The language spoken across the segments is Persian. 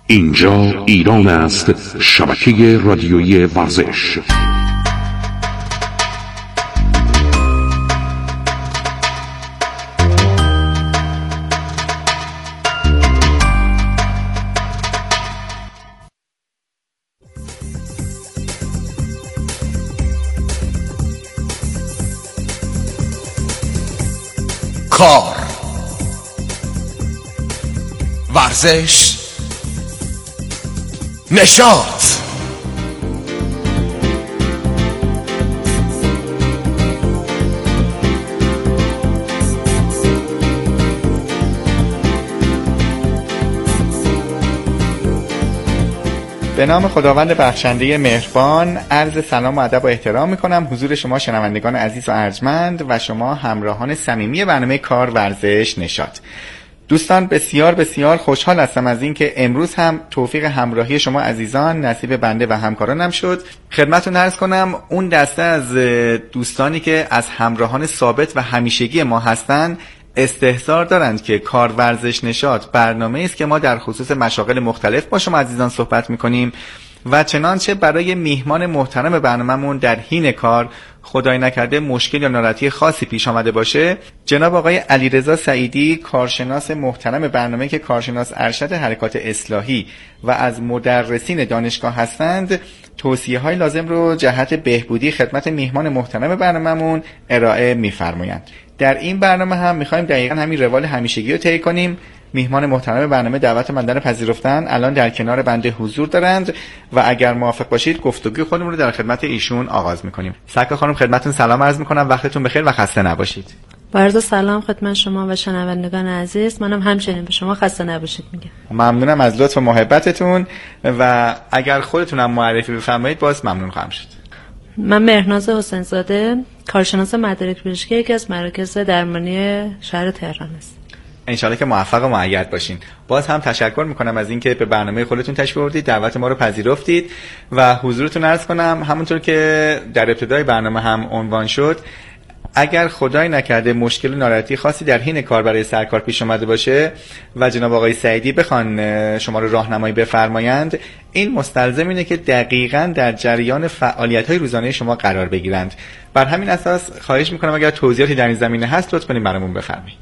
اینجا ایران است، شبکه رادیویی ورزش. کار، ورزش، نشاط. به نام خداوند بخشنده مهربان عرض سلام و ادب و احترام میکنم حضور شما شنوندگان عزیز و ارجمند و شما همراهان صمیمی برنامه کار، ورزش، نشاط. دوستان بسیار بسیار خوشحال هستم از اینکه امروز هم توفیق همراهی شما عزیزان نصیب بنده و همکارانم شد. خدمتتون عرض کنم اون دسته از دوستانی که از همراهان ثابت و همیشگی ما هستن استحضار دارند که کار، ورزش، نشاط برنامه است که ما در خصوص مشاغل مختلف با شما عزیزان صحبت میکنیم و چنانچه برای میهمان محترم برنامه‌مون در حین کار خدای نکرده مشکل یا ناراحتی خاصی پیش آمده باشه، جناب آقای علیرضا سعیدی، کارشناس محترم برنامه که کارشناس ارشد حرکات اصلاحی و از مدرسین دانشگاه هستند، توصیه‌های لازم رو جهت بهبودی خدمت میهمان محترم برنامه‌مون ارائه می‌فرمایند. در این برنامه هم می‌خوایم دقیقاً همین روال همیشگی رو طی کنیم. میهمان محترم برنامه دعوت من در پذیرفتن، الان در کنار بنده حضور دارند و اگر موافق باشید گفتگوی خودمون رو در خدمت ایشون آغاز می‌کنیم. سکا خانم خدمتتون سلام عرض می‌کنم، وقتتون بخیر و خسته نباشید. با عرض سلام خدمت شما و شنوندگان عزیز، منم همچنین به شما خسته نباشید میگم. ممنونم از لطف و محبتتون و اگر خودتونم معرفی بفرمایید باز ممنون خواهم شد. من مهرناز حسین زاده، کارشناس مدارک پزشکی یکی از مراکز درمانی شهر تهران است. انشالله که موفق و مؤید باشین. باز هم تشکر میکنم از اینکه به برنامه خودتون تشریف آوردید، دعوت ما رو پذیرفتید و حضورتون عرض کنم همونطور که در ابتدای برنامه هم عنوان شد، اگر خدای نکرده مشکل و ناراحتی خاصی در حین کار برای سرکار پیش اومده باشه و جناب آقای سعیدی بخوان شما رو راهنمایی بفرمایند، این مستلزم اینه که دقیقاً در جریان فعالیت‌های روزانه شما قرار بگیرند. بر همین اساس خواهش میکنم اگر توضیحاتی در این زمینه هست لطفاً برامون بفرمایید.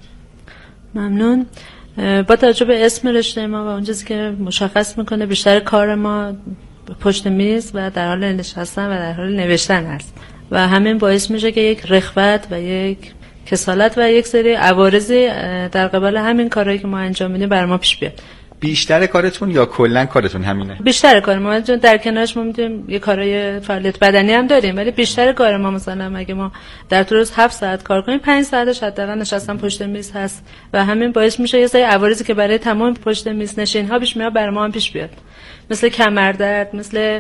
ممنون. با توجه به اسم رشته ما و اون چیزی که مشخص میکنه بیشتر کار ما پشت میز و در حال نشستن و در حال نوشتن است و همین باعث میشه که یک رخوت و یک کسالت و یک سری عوارضی در قبال همین کارهایی که ما انجام میدیم بر ما پیش بیاد. بیشتر کارتون یا کلا کارتون همینه؟ بیشتر کار ما، چون در کنارش ما میتونیم یه کارهای فعالیت بدنی هم داریم، ولی بیشتر کار ما مثلا اگه ما در طول روز 7 ساعت کار کنیم 5 ساعتش حداقل نشستن پشت میز هست و همین باعث میشه یه سری عوارضی که برای تمام پشت میز نشین ها پیش میاد بر ما هم پیش بیاد، مثل کمردرد، مثل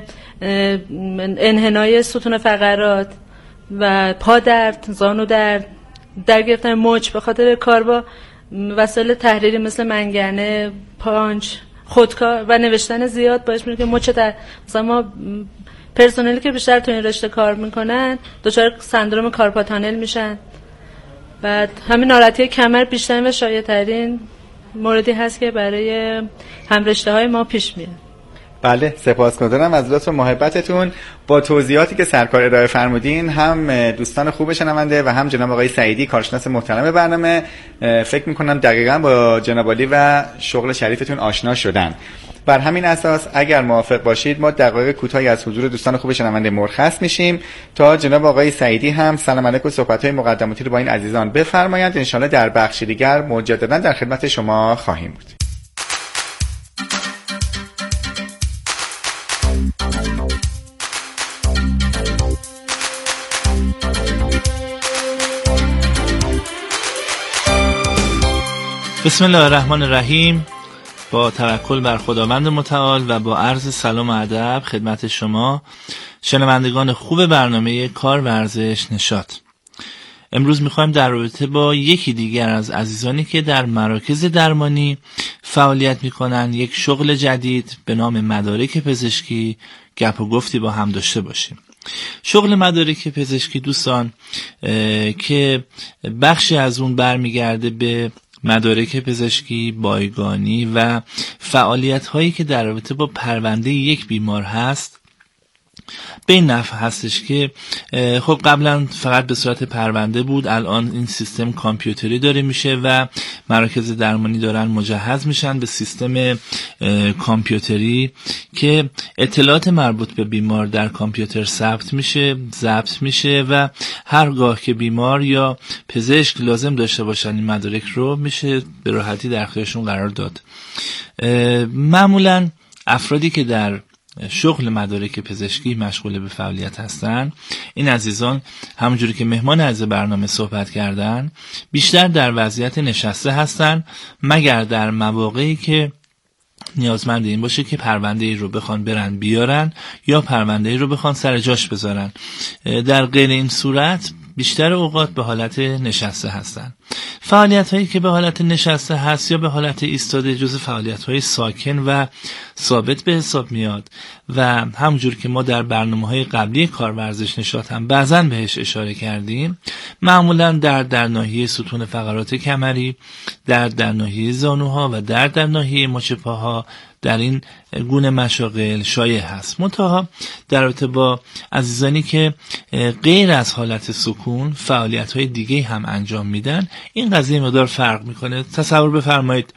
انحنای ستون فقرات و پا درد، زانو درد، در گرفتن مچ به خاطر کار با وسایل تحریری مثل منگنه، پانچ، خودکار و نوشتن زیاد باعث میشه که مچ در مثلا ما پرسنلی که بیشتر تو این رشته کار میکنن دچار سندرم کارپا تانل میشن. بعد همین ناراحتی کمر بیشتر و شایع‌ترین موردی هست که برای هم رشته های ما پیش میاد. بله، سپاسگزارم از لطف و محبتتون. با توضیحاتی که سرکار ارائه فرمودین هم دوستان خوب شنونده و هم جناب آقای سعیدی کارشناس محترم برنامه فکر میکنم دقیقاً با جناب عالی و شغل شریفتون آشنا شدن. بر همین اساس اگر موافق باشید ما دقایق کوتاهی از حضور دوستان خوب شنونده مرخص میشیم تا جناب آقای سعیدی هم سلام علیکم و صحبت‌های مقدماتی رو با این عزیزان بفرمایند. ان شاءالله در بخش دیگر مجددا در خدمت شما خواهیم بود. بسم الله الرحمن الرحیم. با توکل بر خداوند متعال و با عرض سلام و ادب خدمت شما شنوندگان خوب برنامه کار، ورزش، نشاط. امروز میخوایم در رابطه با یکی دیگر از عزیزانی که در مراکز درمانی فعالیت میکنن یک شغل جدید به نام مدارک پزشکی گپ و گفتی با هم داشته باشیم. شغل مدارک پزشکی دوستان که بخشی از اون برمیگرده به مدارک پزشکی، بایگانی و فعالیت هایی که در رابطه با پرونده یک بیمار هست به این نفع هستش که خب قبلا فقط به صورت پرونده بود، الان این سیستم کامپیوتری داره میشه و مراکز درمانی دارن مجهز میشن به سیستم کامپیوتری که اطلاعات مربوط به بیمار در کامپیوتر ثبت میشه و هرگاه که بیمار یا پزشک لازم داشته باشن این مدارک رو میشه به راحتی در اختیارشون قرار داد. معمولا افرادی که در شغل مدارک پزشکی مشغول به فعالیت هستن، این عزیزان همونجوری که مهمان از برنامه صحبت کردن بیشتر در وضعیت نشسته هستن، مگر در مواقعی که نیازمند این باشه که پرونده ای رو بخوان برن بیارن یا پرونده ای رو بخوان سر جاش بذارن. در غیر این صورت بیشتر اوقات به حالت نشسته هستن. فعالیت هایی که به حالت نشسته هست یا به حالت ایستاده جزء فعالیت های ساکن و ثابت به حساب میاد و همونجور که ما در برنامه‌های قبلی کار ورزش نشاط هم بعضن بهش اشاره کردیم، معمولا در ناحیه ستون فقرات کمری، در ناحیه زانوها و در ناحیه مچ پاها در این گونه مشاغل شایع هست. منتها در رابطه با عزیزانی که غیر از حالت سکون فعالیت‌های دیگه هم انجام میدن، این قضیه مقدار فرق میکنه. تصور بفرمایید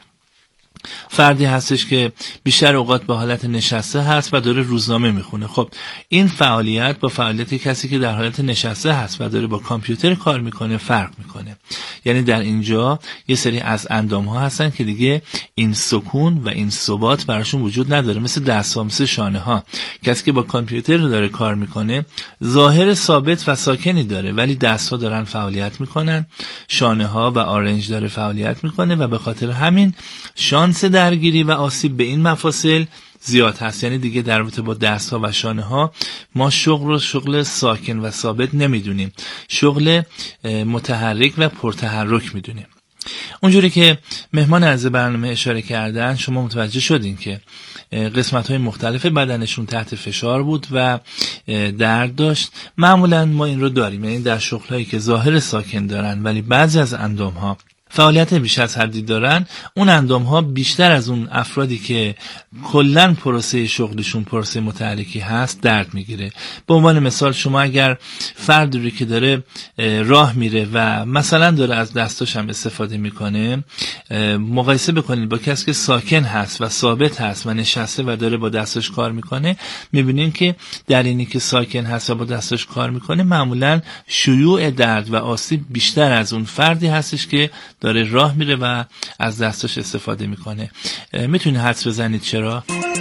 فردی هستش که بیشتر اوقات به حالت نشسته هست و داره روزنامه میخونه. خب این فعالیت با فعالیت کسی که در حالت نشسته هست و داره با کامپیوتر کار میکنه فرق میکنه. یعنی در اینجا یه سری از اندام ها هستن که دیگه این سکون و این ثبات براشون وجود نداره، مثل دست ها، مثل شانه ها. کسی که با کامپیوتر داره کار میکنه ظاهر ثابت و ساکنی داره، ولی دست ها دارن فعالیت میکنن، شانه ها و آرنج داره فعالیت میکنه و به خاطر همین شانس درگیری و آسیب به این مفاصل زیاد هست. یعنی دیگه در رابطه با دست ها و شانه ها ما شغل ساکن و ثابت نمیدونیم، شغل متحرک و پرتحرک میدونیم. اونجوری که مهمان از برنامه اشاره کردن شما متوجه شدین که قسمت های مختلف بدنشون تحت فشار بود و درد داشت. معمولا ما این رو داریم، یعنی در شغل هایی که ظاهر ساکن دارن ولی بعضی از اندام ها فعالیت بیش از حدی دارن، اون اندام ها بیشتر از اون افرادی که کلن پروسه شغلشون پروسه متحرکی هست درد میگیره. به عنوان مثال شما اگر فردی رو که داره راه میره و مثلا داره از دستاش هم استفاده میکنه مقایسه بکنید با کسی که ساکن هست و ثابت هست و نشسته و داره با دستاش کار میکنه، میبینین که در اینی که ساکن هست و با دستاش کار میکنه معمولا شیوع درد و آسیب بیشتر از اون فردی هستش که داره راه میره و از دستاش استفاده میکنه. میتونید حدس بزنید چرا؟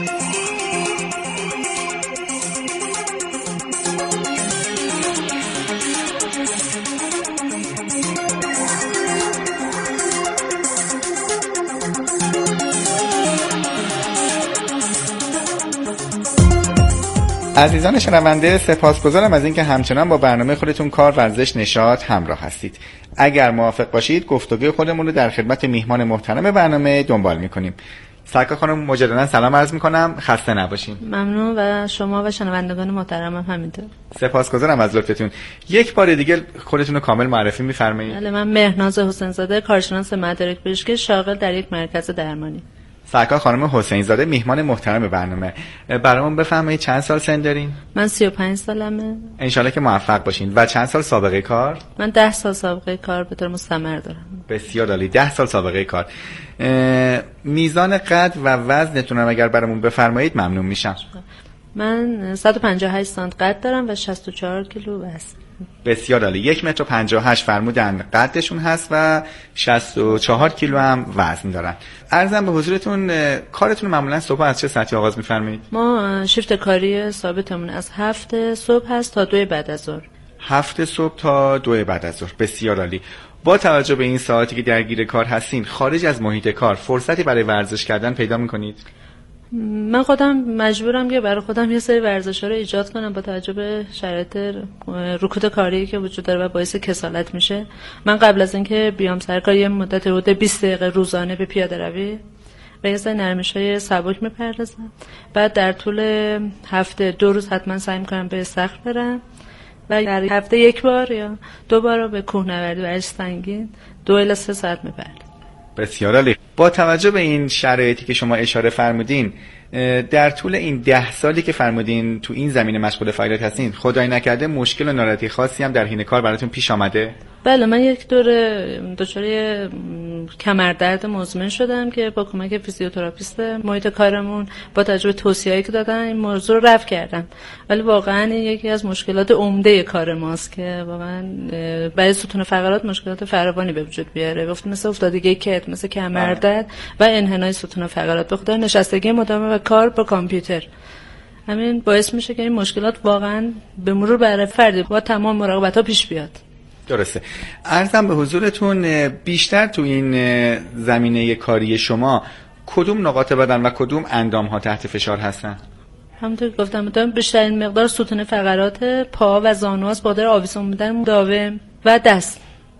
عزیزان شنونده، سپاسگزارم از اینکه همچنان با برنامه خودتون کار ورزش نشاط همراه هستید. اگر موافق باشید گفتگوی خودمون رو در خدمت میهمان محترم برنامه دنبال میکنیم. سرکار خانم مجددا سلام عرض میکنم، خسته نباشین. ممنون و شما و شنوندگان محترمم همینطور. سپاسگزارم از لطفتون. یک بار دیگه خودتون رو کامل معرفی میفرمایید؟ بله، من مهناز حسین زاده، کارشناس مدارک پزشکی شاغل در یک مرکز درمانی. سرکار خانم حسین زاده، میهمان محترم برنامه، برامون بفرمایید چند سال سن دارین؟ من 35 سالمه. انشالله که موفق باشین. و چند سال سابقه کار؟ من 10 سال سابقه کار به طور مستمر دارم. بسیار عالی، 10 سال سابقه کار. میزان قد و وزنتون رو اگر برامون بفرمایید ممنون میشم. من 158 سانت قد دارم و 64 کیلو وزن. بسیار عالی. 1 متر و 58 فرمودن قدشون هست و 64 کیلو هم وزن دارن. عرضم به حضورتون کارتون معمولا صبح از چه ساعتی آغاز می‌فرمایید؟ ما شیفت کاری ثابتمون از 7 صبح هست تا 2 بعد از ظهر. 7 صبح تا 2 بعد از ظهر. بسیار عالی. با توجه به این ساعتی که درگیر کار هستین، خارج از محیط کار فرصتی برای ورزش کردن پیدا می‌کنید؟ من خودم مجبورم که برای خودم یه سری ورزش‌ها رو ایجاد کنم با توجه به شرایط رکود کاری که وجود داره و باعث کسالت میشه. من قبل از اینکه بیام سر کار یه مدت حدود 20 دقیقه روزانه به پیاده‌روی و یه سری نرمش‌های سبک میپردازم. بعد در طول هفته 2 روز حتما سعی می‌کنم به صخر برم و در هفته 1 بار یا 2 بار به کوهنوردی ورزش سنگین 2 الی 3 ساعت میپردازم. بسیار عالی. با توجه به این شرایطی که شما اشاره فرمودین، در طول این 10 سالی که فرمودین تو این زمینه مشغول فعالیت هستین، خدای نکرده مشکل و ناراحتی خاصی هم در حین کار براتون پیش آمده؟ بله، من یک دچار کمردرد مزمن شدم که با کمک فیزیوتراپیست محیط کارمون با تجربه توصیه‌ای که دادن این موضوع رو رفع کردم. ولی واقعا این یکی از مشکلات عمده کار ماست که واقعا برای ستون فقرات مشکلات فراوانی به وجود بیاره. گفتم مثل افتادگی کتف، مثل کمردرد و انحنای ستون فقرات، به خاطر نشستگی مداوم و کار با کامپیوتر. همین باعث میشه که این مشکلات واقعا به مرور برای فردی با تمام مراقبت‌ها پیش بیاد. درسته. عرضم به حضورتون، بیشتر تو این زمینه کاری شما کدوم نقاط بدن و کدوم اندام‌ها تحت فشار هستن؟ همونطور که گفتم بیشترین مقدار ستون فقرات پا و زانوهاست، با در آویزون بودن مداوم و دست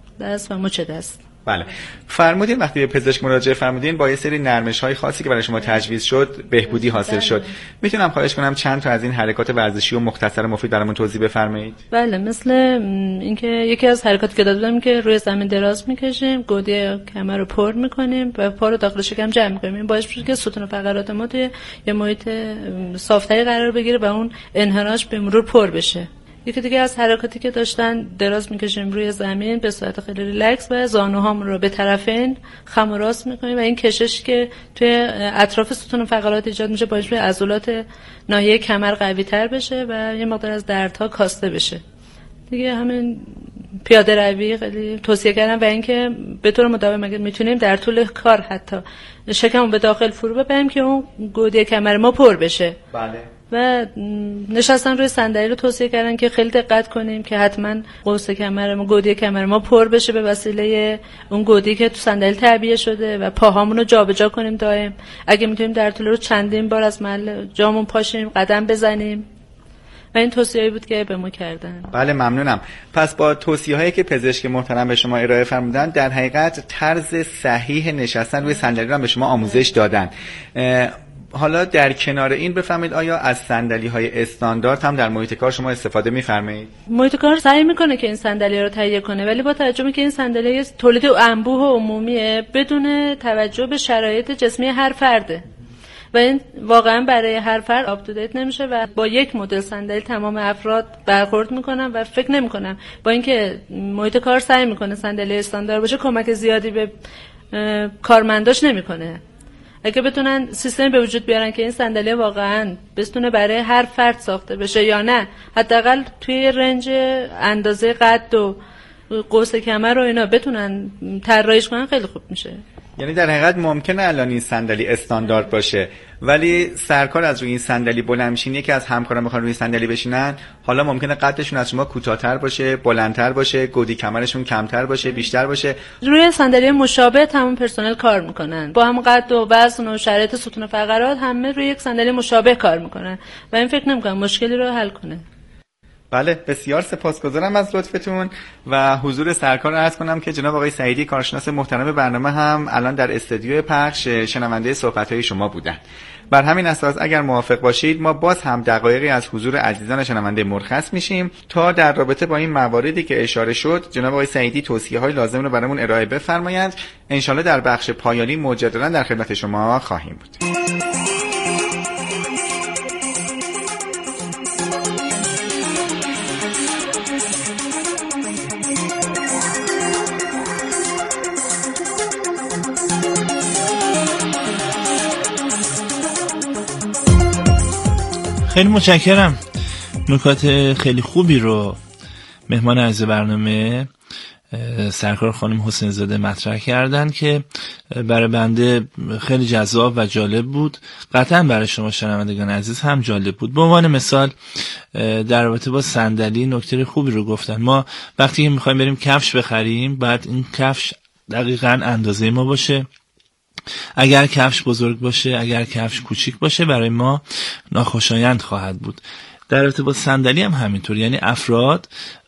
و مچ دست. بله. فرمودین وقتی به پزشک مراجعه فرمودین با یه سری نرمش‌های خاصی که برای شما تجویز شد بهبودی حاصل شد. میتونم خواهش کنم چند تا از این حرکات ورزشی و مختصر و مفید برامون توضیح بفرمایید؟ بله، مثل اینکه یکی از حرکاتی که دادم که روی زمین دراز میکشیم، گودی کمر رو پر میکنیم و پا رو داخل شکم جمع میکنیم. این باعث میشه که ستون فقرات ما توی یه محیط صافتری قرار بگیره و اون انحناش به مرور پر بشه. یکی دیگه از حرکاتی که داشتن، دراز میکشیم روی زمین به صورت خیلی ریلکس و زانوهامون رو به طرفین خم و راست میکنیم و این کشش که توی اطراف ستون فقرات ایجاد میشه باعث میشه عضلات ناحیه کمر قوی تر بشه و یه مقدار از دردها کاسته بشه. دیگه همین پیاده روی خیلی توصیه کردم و اینکه به طور مداوم اگه میتونیم در طول کار حتی شکمو به داخل فرو ببریم که اون گودی کمر ما پر بشه. بله. و نشستن روی صندلی رو توصیه کردن که خیلی دقت کنیم که حتما قوس کمر ما، گودی کمر ما پر بشه به وسیله اون گودی که تو صندلی تعبیه شده و پاهامون رو جابجا کنیم دائم. اگه میتونیم در طول روز چندین بار از محل جامون پاشیم، قدم بزنیم. و این توصیه‌ای بود که به ما کردن. بله، ممنونم. پس با توصیه‌هایی که پزشک محترم به شما ارائه فرمودن، در حقیقت طرز صحیح نشستن روی صندلی رو به شما آموزش دادن. حالا در کنار این بفرمایید آیا از صندلی‌های استاندارد هم در محیط کار شما استفاده می‌فرمایید؟ محیط کار سعی می‌کنه که این صندلی رو تهیه کنه، ولی با توجه به که این صندلی تولید انبوه و عمومیه بدون توجه به شرایط جسمی هر فرده و این واقعا برای هر فرد آپ تو دیت نمیشه و با یک مدل صندلی تمام افراد برخورد میکنن و فکر نمیکنم با اینکه محیط کار سعی میکنه صندلی استاندارد باشه کمک زیادی به کارمنداش نمیکنه. اگه بتونن سیستمی به وجود بیارن که این صندلی واقعا بتونه برای هر فرد ساخته بشه یا نه حداقل توی رنج اندازه قد و قوس کمر رو اینا بتونن طراحیش کنن خیلی خوب میشه. یعنی در حقیقت ممکنه الان این صندلی استاندارد باشه ولی سرکار از روی این صندلی بلند میشین، یکی از همکاران میخوان روی صندلی بشینن، حالا ممکنه قدشون از شما کوتاه‌تر باشه، بلندتر باشه، گودی کمرشون کمتر باشه، بیشتر باشه. روی صندلی مشابه تمام پرسنل کار میکنن با هم قد و وزن و شرایط ستون فقرات، همه روی یک صندلی مشابه کار میکنن و این فکر نمیکنم مشکلی رو حل کنه. بله، بسیار سپاسگزارم از لطفتون و حضور سرکار رو عرض کنم که جناب آقای سعیدی کارشناس محترم برنامه هم الان در استودیو پخش شنونده صحبت‌های شما بودن. بر همین اساس اگر موافق باشید ما باز هم دقایقی از حضور عزیزان شنونده مرخص میشیم تا در رابطه با این مواردی که اشاره شد جناب آقای سعیدی توصیه‌های لازم رو برامون ارائه بفرمایند. انشالله در بخش پایانی مجددا در خدمت شما خواهیم بود. خیلی متشکرم. نکات خیلی خوبی رو مهمان عزیز برنامه سرکار خانم حسین زاده مطرح کردن که برای بنده خیلی جذاب و جالب بود. قطعا برای شما شنوندگان عزیز هم جالب بود. به عنوان مثال در رابطه با صندلی نکته خوبی رو گفتن. ما وقتی که میخوایم بریم کفش بخریم بعد این کفش دقیقاً اندازه ما باشه. اگر کفش بزرگ باشه، اگر کفش کوچیک باشه برای ما ناخوشایند خواهد بود. در رابطه با صندلی هم همینطور، یعنی افراد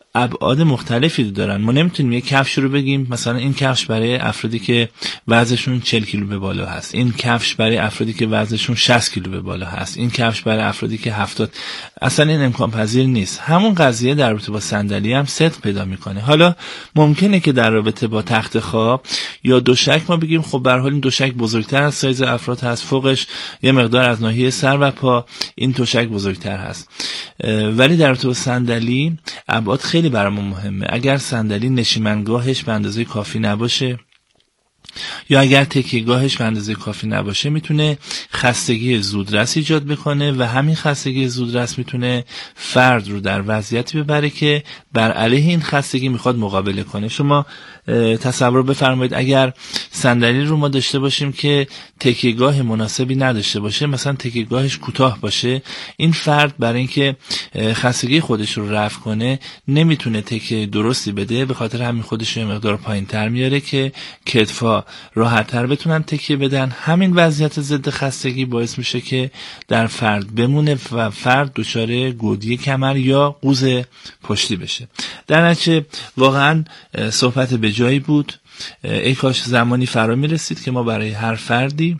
ابعاد مختلفی دارن. ما نمیتونیم یک کفش رو بگیم مثلا این کفش برای افرادی که وزنشون 40 کیلو به بالا هست، این کفش برای افرادی که وزنشون 60 کیلو به بالا هست، این کفش برای افرادی که 70. اصلا این امکان پذیر نیست. همون قضیه در رابطه با صندلی هم صدق پیدا میکنه. حالا ممکنه که در رابطه با تخت خواب یا دوشک ما بگیم خب به هر حال این دوشک بزرگتر از سایز افراد هست، فوقش یه مقدار از ناحیه سر و پا این دوشک بزرگتر هست. ولی در رابطه با صندلی ابعاد خیلی برامون مهمه. اگر صندلی نشیمنگاهش به اندازه کافی نباشه یا اگر تکیه‌گاهش به اندازه کافی نباشه میتونه خستگی زودرس ایجاد بکنه و همین خستگی زودرس میتونه فرد رو در وضعیتی ببره که بر علیه این خستگی میخواد مقابله کنه. شما تصور بفرمایید اگر صندلی رو ما داشته باشیم که تکیه‌گاه مناسبی نداشته باشه، مثلا تکیه‌گاهش کوتاه باشه، این فرد برای اینکه خستگی خودش رو رفع کنه نمیتونه تکیه درستی بده، به خاطر همین خودش رو مقدار پایین‌تر میاره که کتفا راحت‌تر بتونن تکیه بدن. همین وضعیت ضد خستگی باعث میشه که در فرد بمونه و فرد دچار گودی کمر یا قوز پشتی بشه. در نتیجه واقعا صحبت به جایی بود. ای کاش زمانی فرا میرسید که ما برای هر فردی،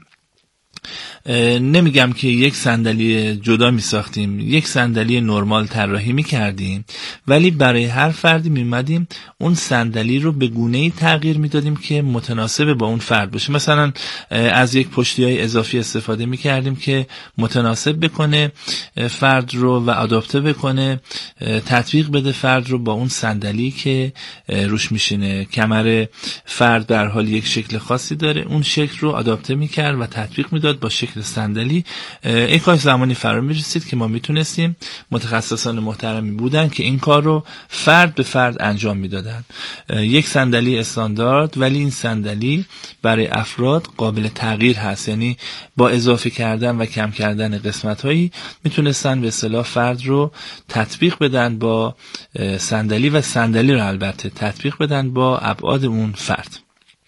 نمیگم که یک صندلی جدا می ساختیم، یک صندلی نرمال طراحی می کردیم، ولی برای هر فردی می اومدیم اون صندلی رو به گونه‌ای تغییر می دادیم که متناسب با اون فرد باشه. مثلا از یک پشتی‌های اضافی استفاده می کردیم که متناسب بکنه فرد رو و آداپته بکنه، تطبیق بده فرد رو با اون صندلی که روش میشینه. کمر فرد در حال یک شکل خاصی داره، اون شکل رو آداپته می کرد و تطبیق می داد با شکل صندلی. ای کاش زمانی فرا میرسید که ما میتونستیم، متخصصان محترمی بودن که این کار رو فرد به فرد انجام میدادن. یک صندلی استاندارد، ولی این صندلی برای افراد قابل تغییر هست، یعنی با اضافه کردن و کم کردن قسمت‌هایی میتونستن به اصطلاح فرد رو تطبیق بدن با صندلی و صندلی رو البته تطبیق بدن با ابعاد اون فرد.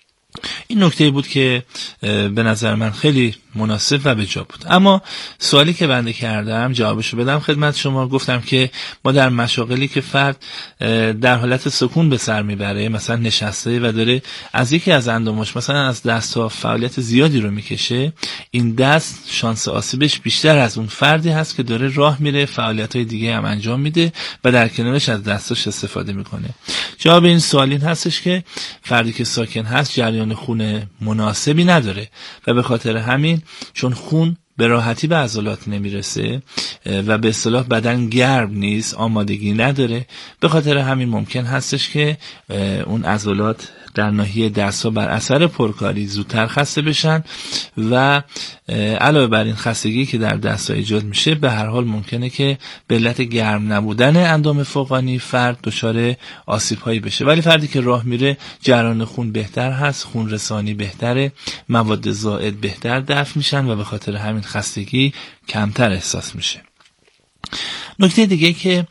این نکته بود که به نظر من خیلی مناسب و به جا بود. اما سوالی که بنده کردم جوابشو بدم خدمت شما، گفتم که ما در مشاغلی که فرد در حالت سکون به سر میبره، مثلا نشسته و داره از یکی از اندامش مثلا از دست‌ها فعالیت زیادی رو میکشه، این دست شانس آسیبش بیشتر از اون فردی هست که داره راه میره، فعالیت‌های دیگه هم انجام میده و در کنارش از دستاش استفاده میکنه. جواب این سوال این هستش که فردی که ساکن هست جریان خون مناسبی نداره و به خاطر همین چون خون به راحتی به عضلات نمیرسه و به اصطلاح بدن گرم نیست، آمادگی نداره، به خاطر همین ممکن هستش که اون عضلات در ناحیه دست‌ها بر اثر پرکاری زودتر خسته بشن و علاوه بر این خستگی که در دست‌ها ایجاد میشه، به هر حال ممکنه که به علت گرم نبودن اندام فوقانی فرد دچار آسیب‌هایی بشه. ولی فردی که راه میره جریان خون بهتر هست، خون رسانی بهتره، مواد زائد بهتر دفع میشن و به خاطر همین خستگی کمتر احساس میشه. نکته دیگه که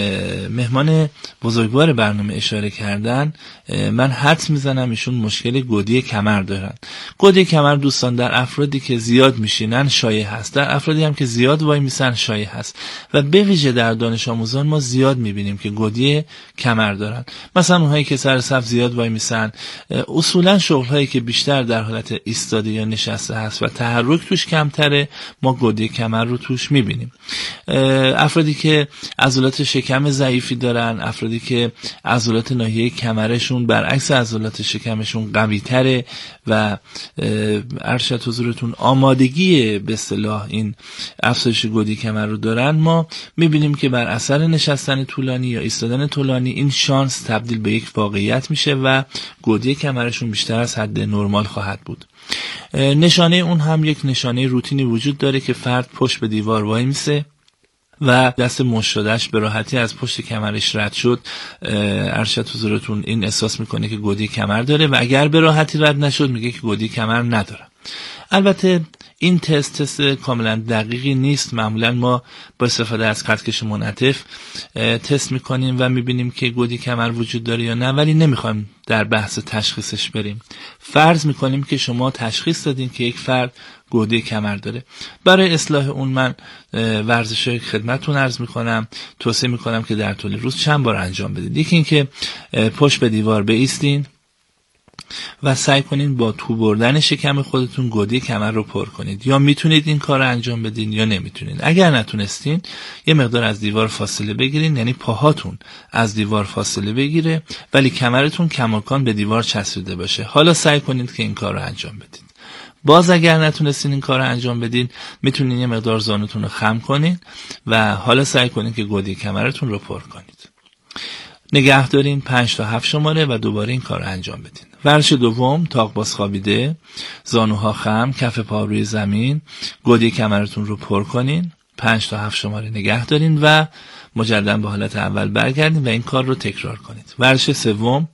مهمان بزرگوار برنامه اشاره کردن، من حدس میزنم ایشون مشکل گودی کمر دارن. گودی کمر دوستان در افرادی که زیاد میشینن شایع هست، در افرادی هم که زیاد وای میسن شایع هست و به ویژه در دانش آموزان ما زیاد میبینیم که گودی کمر دارن. مثلا اونهایی که سر صف زیاد وای میسن، اصولا شغلهایی که بیشتر در حالت ایستاده یا نشسته هست و تحرک توش کمتره، ما گودی کمر رو توش میبینیم. افرادی که عضلات شکم ضعیفی دارن، افرادی که عضلات ناحیه کمرشون برعکس عضلات شکمشون قوی تره و ارشد حضورتون آمادگی به اصطلاح این افزایش گودی کمر رو دارن، ما میبینیم که بر اثر نشستن طولانی یا ایستادن طولانی این شانس تبدیل به یک واقعیت میشه و گودی کمرشون بیشتر از حد نرمال خواهد بود. نشانه اون هم یک نشانه روتینی وجود داره که فرد پشت به دیوار وای میسه و دست مشت شدهش به راحتی از پشت کمرش رد شد، ارشد حضورتون این احساس میکنه که گودی کمر داره و اگر به راحتی رد نشد میگه که گودی کمر نداره. البته این تست کاملا دقیقی نیست. معمولا ما با استفاده از خطکش منعطف تست میکنیم و میبینیم که گودی کمر وجود داره یا نه، ولی نمیخوایم در بحث تشخیصش بریم. فرض میکنیم که شما تشخیص دادین که یک فرد گودی کمر داره. برای اصلاح اون من ورزش‌های خدمتتون عرض می‌کنم، توصیه می‌کنم که در طول روز چند بار انجام بدید. یکی این که پشت به دیوار بایستین و سعی کنین با تو بردن شکم خودتون گودی کمر رو پر کنید. یا میتونید این کار رو انجام بدین یا نمیتونید. اگر نتونستین یه مقدار از دیوار فاصله بگیرین، یعنی پاهاتون از دیوار فاصله بگیره ولی کمرتون کماکان به دیوار چسبیده باشه. حالا سعی کنید که این کار رو انجام بدید. باز اگر نتونستین این کار رو انجام بدین، میتونین یه مقدار زانوتون رو خم کنین و حالا سعی کنین که گودی کمرتون رو پر کنید. نگه دارین 5 تا 7 شماره و دوباره این کار رو انجام بدین. ورزش دوم، تاق باز خوابیده، زانوها خم، کف پا روی زمین، گودی کمرتون رو پر کنین، 5 تا 7 شماره نگه دارین و مجددا به حالت اول برگردین و این کار رو تکرار کنید. ورزش سوم،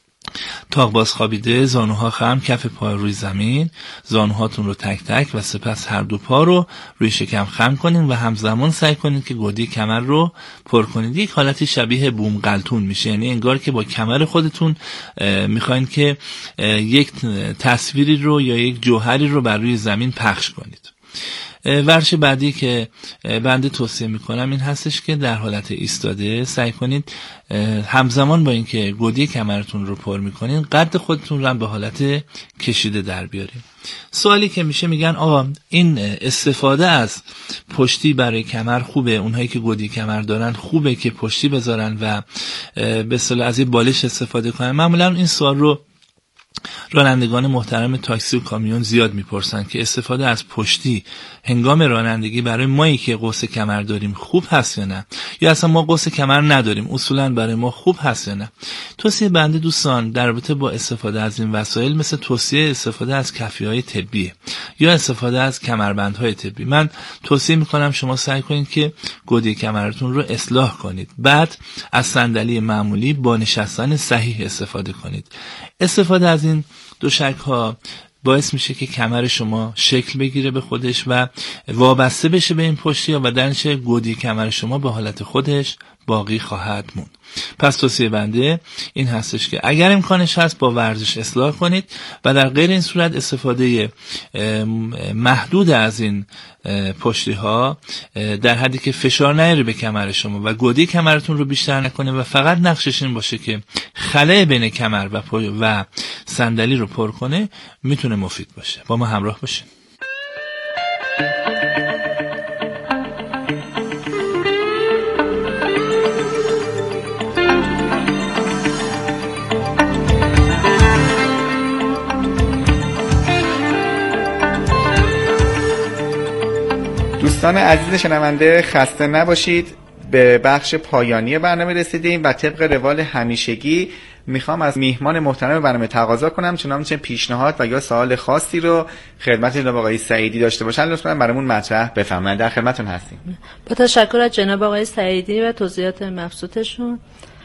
تاق باز خوابیده، زانوها خم، کف پا روی زمین، زانوهاتون رو تک تک و سپس هر دو پا رو روی شکم خم کنین و همزمان سعی کنین که گودی کمر رو پر کنید. یک حالتی شبیه بوم قلتون میشه، یعنی انگار که با کمر خودتون میخواین که یک تصویری رو یا یک جوهری رو بر روی زمین پخش کنید. ورزش بعدی که بنده توصیه میکنم این هستش که در حالت ایستاده سعی کنید همزمان با اینکه گودی کمرتون رو پر میکنین قد خودتون رو هم به حالت کشیده در بیارین. سوالی که میشه، میگن آقا این استفاده از پشتی برای کمر خوبه؟ اونهایی که گودی کمر دارن خوبه که پشتی بذارن و به اصطلاح از این بالش استفاده کنن؟ معمولا این سوال رو رانندگان محترم تاکسی و کامیون زیاد میپرسن که استفاده از پشتی هنگام رانندگی برای مایی که قوس کمر داریم خوب هست یا نه، یا اصلا ما قوس کمر نداریم اصولا برای ما خوب هست یا نه. توصیه بنده دوستان در رابطه با استفاده از این وسایل مثل توصیه استفاده از کفی‌های طبیه یا استفاده از کمربندهای طبی. من توصیه میکنم شما سعی کنید که گودی کمرتون رو اصلاح کنید، بعد از صندلی معمولی با نشستن صحیح استفاده کنید. استفاده از این دوشک ها باعث میشه که کمر شما شکل بگیره به خودش و وابسته بشه به این پشتی ها و در نتیجه گودی کمر شما به حالت خودش باقی خواهد موند. پس توصیه بنده این هستش که اگر امکانش هست با ورزش اصلاح کنید و در غیر این صورت استفاده محدود از این پشتی ها در حدی که فشار نیاره به کمر شما و گودی کمرتون رو بیشتر نکنه و فقط نقشش این باشه که خلأ بین کمر و صندلی رو پر کنه میتونه مفید باشه. با ما همراه باشین. دوستان عزیز شنونده خسته نباشید، به بخش پایانی برنامه رسیدیم و طبق روال همیشگی میخوام از میهمان محترم برنامه تقاضا کنم چنانچه پیشنهاد و یا سوال خاصی رو خدمت جناب آقای سعیدی داشته باشن لطفاً برامون مطرح بفرمایید. در خدمتتون هستیم. با تشکر از جناب آقای سعیدی و توضیحات مبسوطشون.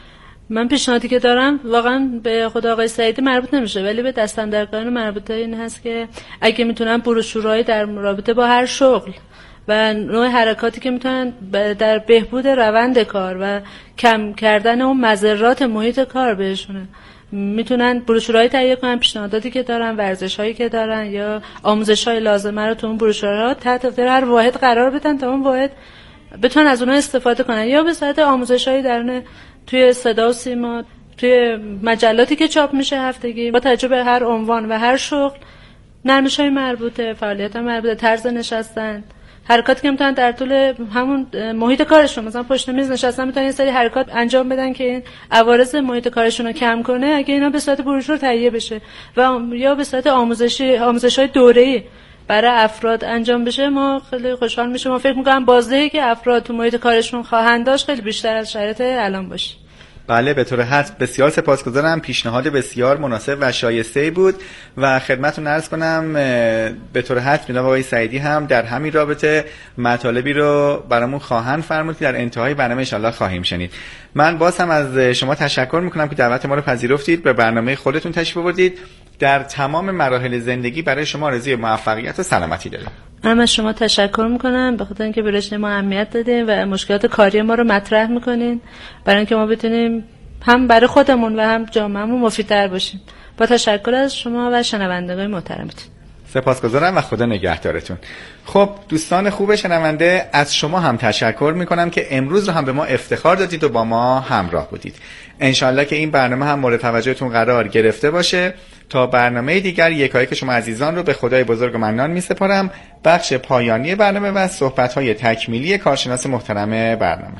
من پیشنهادی که دارم واقعا به خود آقای سعیدی مربوط نمیشه ولی به دستاندرکاران مربوطه این هست که اگه میتونن بروشورهای در رابطه با هر شغل و نوع حرکاتی که میتونن در بهبود روند کار و کم کردن اون مضرات محیط کار بهشونه میتونن بروشورهای تهیه کنن، پیشنهاداتی که دارن، ورزش‌هایی که دارن یا آموزش‌های لازمه رو تو اون بروشورها تحت هر واحد قرار بدن تا اون واحد بتونن از اونها استفاده کنن، یا به صورت آموزش‌های درون توی صدا و سیما، توی مجلاتی که چاپ میشه هفتگی با توجه به هر عنوان و هر شغل، نرمش‌های مربوطه، فعالیت‌های مربوطه، طرز نشستن، حرکاتی که میتونن در طول همون محیط کارشون مثلا پشت میز نشستن میتونن یه سری حرکات انجام بدن که این عوارض محیط کارشون رو کم کنه اگه اینا به صورت بروشور تهیه بشه و یا به صورت آموزش‌های دوره‌ای برای افراد انجام بشه ما خیلی خوشحال میشیم. ما فکر می‌کنم بازدهی که افراد تو محیط کارشون خواهند داشت خیلی بیشتر از شرایط الان باشه. بله به طور حتم بسیار سپاسگزارم، پیشنهاد بسیار مناسب و شایسته بود و خدمتتون عرض کنم به طور حتم جناب آقای سعیدی هم در همین رابطه مطالبی رو برامون خواهند فرمود که در انتهای برنامه ان شاءالله خواهیم شنید. من باز هم از شما تشکر میکنم که دعوت ما رو پذیرفتید، به برنامه خودتون تشریف آوردید. در تمام مراحل زندگی برای شما آرزوی موفقیت و سلامتی دارم. من از شما تشکر میکنم به خاطر اینکه به رشته ما اهمیت دادین و مشکلات کاری ما رو مطرح میکنین برای اینکه ما بتونیم هم برای خودمون و هم جامعهمون مفیدتر باشیم. با تشکر از شما و شنوندگان محترمتون. سپاسگزارم و خدا نگهدارتون. خب دوستان خوب شنونده، از شما هم تشکر میکنم که امروز رو هم به ما افتخار دادید و با ما همراه بودید. انشالله که این برنامه هم مورد توجهتون قرار گرفته باشه. تا برنامه دیگر یکایک شما عزیزان رو به خدای بزرگ و منان میسپارم. بخش پایانی برنامه و صحبت‌های تکمیلی کارشناس محترم برنامه.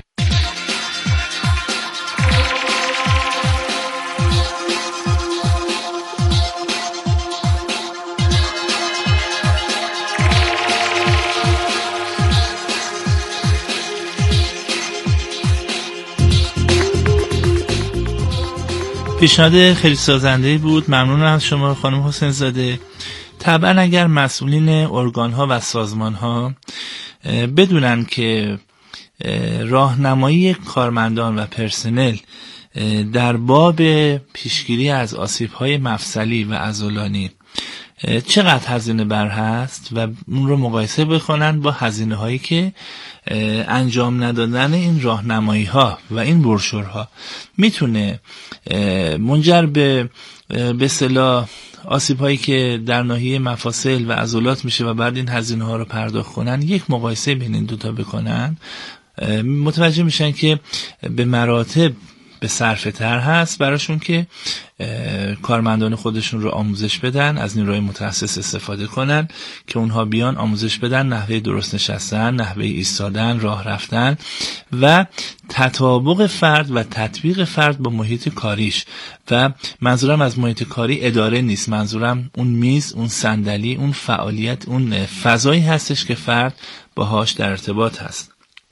پیشنهاد خیلی سازنده بود. ممنونم از شما خانم حسین زاده. طبعا اگر مسئولین ارگان‌ها و سازمان‌ها بدونن که راهنمایی کارمندان و پرسنل در باب پیشگیری از آسیب‌های مفصلی و عضلانی چقدر هزینه بر هست و اون رو مقایسه بکنن با هزینه هایی که انجام ندادن این راهنمایی ها و این بروشورها میتونه منجر به اصطلاح آسیب هایی که در ناحیه مفاصل و عضلات میشه و بعد این هزینه ها رو پرداخت کنن، یک مقایسه بین این دوتا بکنن، متوجه میشن که به مراتب به صرفه تر هست براشون که کارمندان خودشون رو آموزش بدن، از نیروهای متخصص استفاده کنن که اونها بیان آموزش بدن نحوه درست نشستن، نحوه ایستادن، راه رفتن و تطابق فرد و تطبیق فرد با محیط کاریش. و منظورم از محیط کاری اداره نیست، منظورم اون میز، اون صندلی، اون فعالیت، اون فضایی هستش که فرد باهاش در ارتباط هست.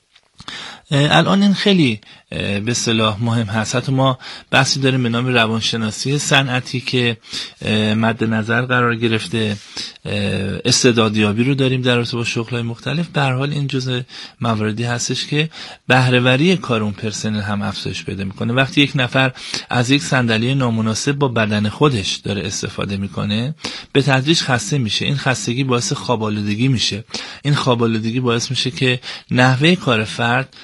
الان این خیلی به اصطلاح مهم هست. حتی ما بحثی داریم به نام روانشناسی صنعتی که مد نظر قرار گرفته، استعدادیابی رو داریم در رابطه با شغل‌های مختلف. به هر حال این جزء مواردی هستش که بهره‌وری کار اون پرسنل هم افزایش پیدا میکنه. وقتی یک نفر از یک صندلی نامناسب با بدن خودش داره استفاده میکنه، به تدریج خسته میشه. این خستگی باعث خواب‌آلودگی میشه. این خواب‌آلودگی باعث میشه که نحوه کار فرد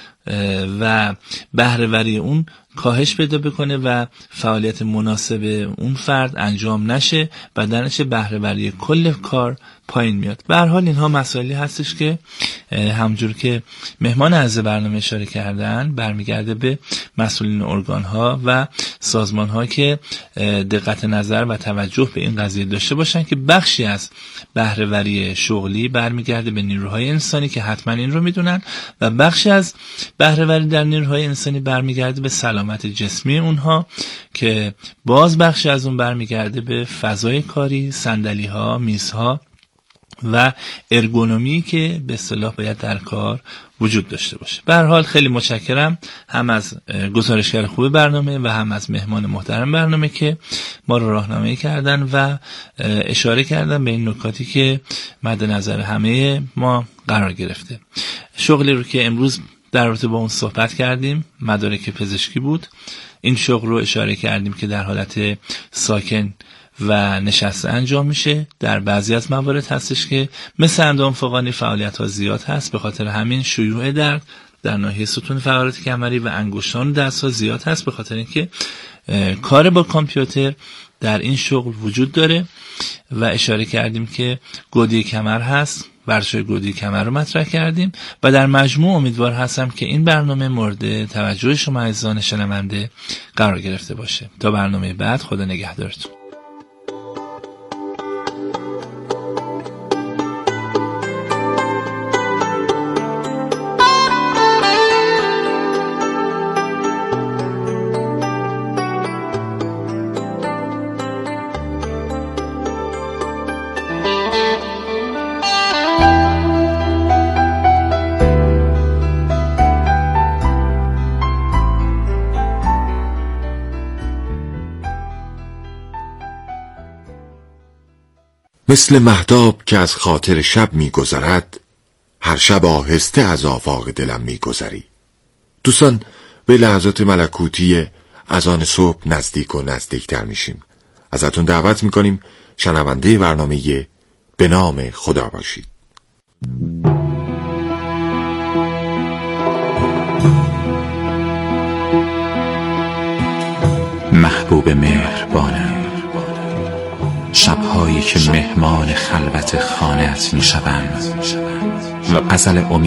و بهره‌وری اون کاهش پیدا بکنه و فعالیت مناسب اون فرد انجام نشه، بدنش بهره‌وری کل کار پایین میاد. به هر حال اینها مسائلی هستش که همونجور که مهمان عزیز برنامه اشاره کردن برمیگرده به مسئولین ارگان‌ها و سازمان‌ها که دقت نظر و توجه به این قضیه داشته باشن که بخشی از بهره‌وری شغلی برمیگرده به نیروهای انسانی که حتما این رو میدونن و بخشی از بهره‌وری در نیروهای انسانی برمیگرده به سلامت جسمی اونها که باز بخشی از اون برمیگرده به فضای کاری، صندلی‌ها، میزها و ارگونومی که به اصطلاح باید در کار وجود داشته باشه. به هر حال خیلی متشکرم هم از گزارشگر خوب برنامه و هم از مهمان محترم برنامه که ما رو راهنمایی کردن و اشاره کردن به این نکاتی که مد نظر همه ما قرار گرفته. شغلی رو که امروز در رابطه با اون صحبت کردیم مدارک پزشکی بود. این شغل رو اشاره کردیم که در حالت ساکن و نشسته انجام میشه. در بعضی از موارد هستش که مثل اندام فوقانی فعالیت ها زیاد هست، به خاطر همین شیوع درد در ناحیه ستون فقرات کمری و انگشتان دست ها زیاد هست، به خاطر اینکه کار با کامپیوتر در این شغل وجود داره. و اشاره کردیم که گودی کمر هست، ورزش گودی کمر رو مطرح کردیم و در مجموع امیدوار هستم که این برنامه مورد توجه شما عزیزان شنونده قرار گرفته باشه. تا برنامه بعد، خدا نگهدارتون. مثل مهتاب که از خاطر شب می‌گذرد، هر شب آهسته از آفاق دلم می‌گذری. دوستان، به لحظات ملکوتی از آن صبح نزدیک و نزدیکتر میشیم. ازتون دعوت می‌کنیم شنونده برنامه به نام خدا باشید. محبوب مهربانم، شب‌های شبایی که مهمان خلوت خانه‌ات میشوم و غزل امید